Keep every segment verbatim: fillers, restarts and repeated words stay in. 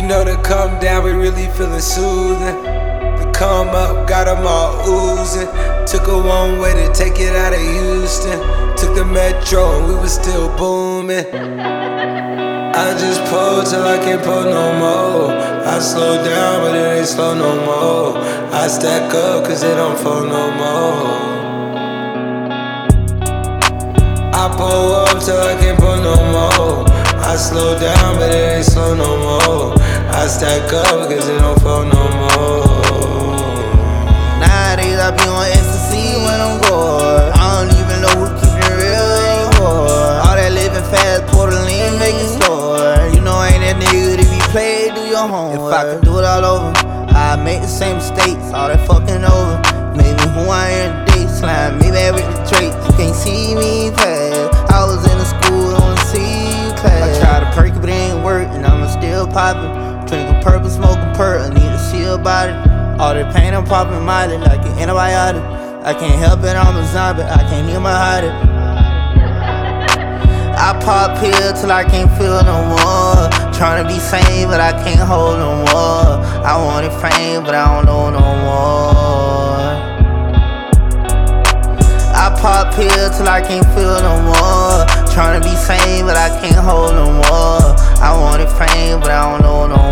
know the come down, we really feeling soothing. The come up, got them all oozing. Took a one way to take it out of Houston. Took the metro and we was still booming. I just pull till I can't pull no more. I slow down but it ain't slow no more. I stack up cause it don't fall no more. I pull up till I can't pull no more. I slow down but it ain't slow no more. I stack up cause it don't fall no more. Nowadays I be on ecstasy when I'm bored. I don't even know who keeping it real anymore. All that living fast, Portland making store. You know I ain't that nigga to be played, do your homework. If I could do it all over, I'd make the same mistakes, all that fucking over. Maybe who I am today, slime me back with the traits. You can't see me pass. I was in the school, don't see you class. I tried to perk it, but it ain't work, and I'm still popping. Drinking purple, smoking perk, I need to see about it. All that pain I'm popping Miley like an antibiotic. I can't help it, I'm a zombie, I can't even hide it. I pop pills till I can't feel no more. Tryna be sane, but I can't hold no more. I wanted fame, but I don't know no more. I pop pills till I can't feel no more. Tryna be sane, but I can't hold no more. I wanted fame, but I don't know no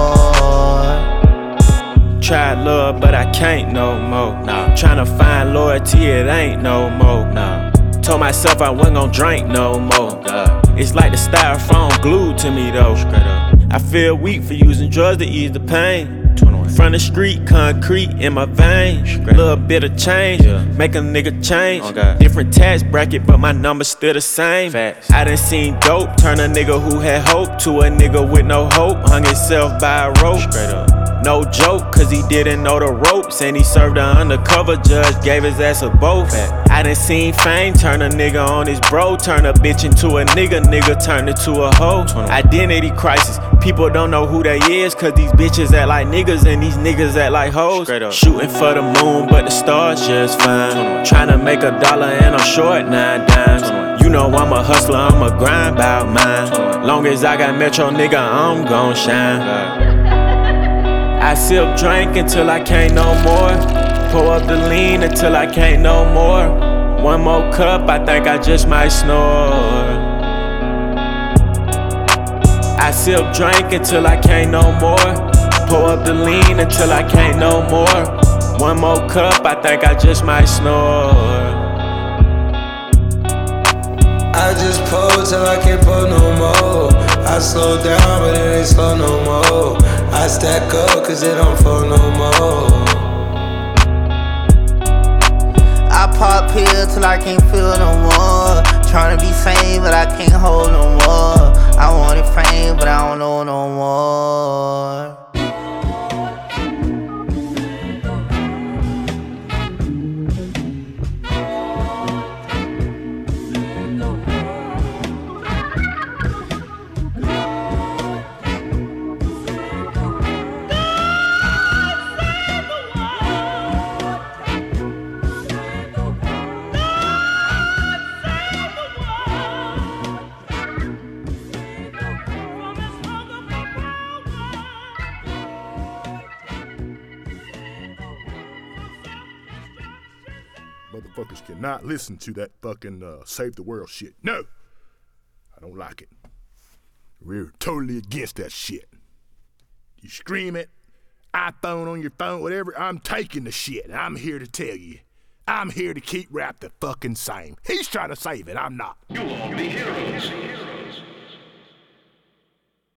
more. Tried love, but I can't no more. Nah. Tryna find loyalty, it ain't no more. Nah. Told myself I wasn't gon' drink no more. God. It's like the styrofoam glued to me though. I feel weak for using drugs to ease the pain. From the street, concrete in my veins. Little bit of change, yeah. Make a nigga change. Oh, different tax bracket, but my number still the same. Facts. I done seen dope turn a nigga who had hope to a nigga with no hope. Hung himself by a rope. Straight up. No joke, cause he didn't know the ropes. And he served an undercover judge, gave his ass a both. I done seen fame turn a nigga on his bro. Turn a bitch into a nigga, nigga turn it to a hoe. Identity crisis, people don't know who they is. Cause these bitches act like niggas and these niggas act like hoes. Shooting for the moon, but the stars just fine. Tryna make a dollar and I'm short nine dimes. You know I'm a hustler, I'm a grind bout mine. Long as I got Metro, nigga, I'm gon' shine. I sip drink until I can't no more. Pour up the lean until I can't no more. One more cup, I think I just might snore. I sip drink until I can't no more. Pour up the lean until I can't no more. One more cup, I think I just might snore. I just pull till I can't pull no more. I slow down but it ain't slow no more. I stack up cause it don't fall no more. I pop pills till I can't feel no more. Tryna be sane but I can't hold no more. I wanted fame but I don't know no more. Motherfuckers cannot listen to that fucking uh, save the world shit. No, I don't like it. We're totally against that shit. You scream it, iPhone on your phone, whatever, I'm taking the shit. I'm here to tell you. I'm here to keep rap the fucking same. He's trying to save it, I'm not. You'll all be heroes.